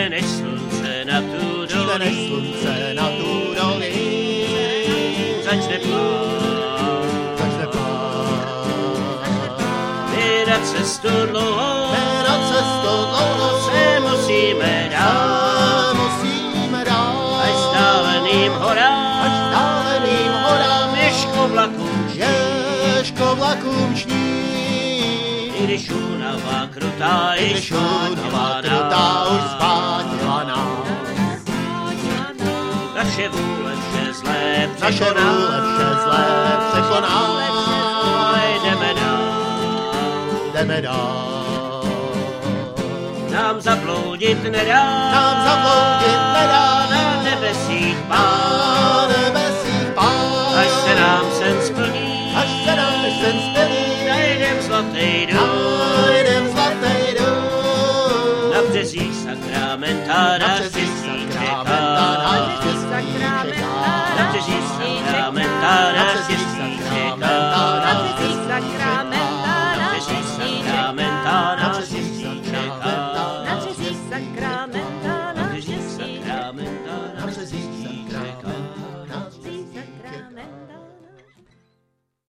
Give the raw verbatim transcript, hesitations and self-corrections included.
Dříve než slunce na tu Dříve než dolí slunce na tu dolí začne plát. začne plát. My na cestu dlouhou My na cestu dlouhou se musíme dát, se musíme dát. až stáleným horám, až stáleným horám Ježko vlakům žít. Ježko vlakům ční. I když únava krutá, I když únava krutá už zbánila nás. Naše vůle vše zlé Naše překoná, vůle vše zlé překoná. a jdeme dál. Jdeme dál. Nám zabloudit nedá, Nám zabloudit nedá. na nebesích Na pán, nebesích pán. až se nám sen splní, Až se nám sen splní. najdem zlatý dům. Najdem zlatý dům. Na březích sakramenta, Na na březích štěstí sakramenta,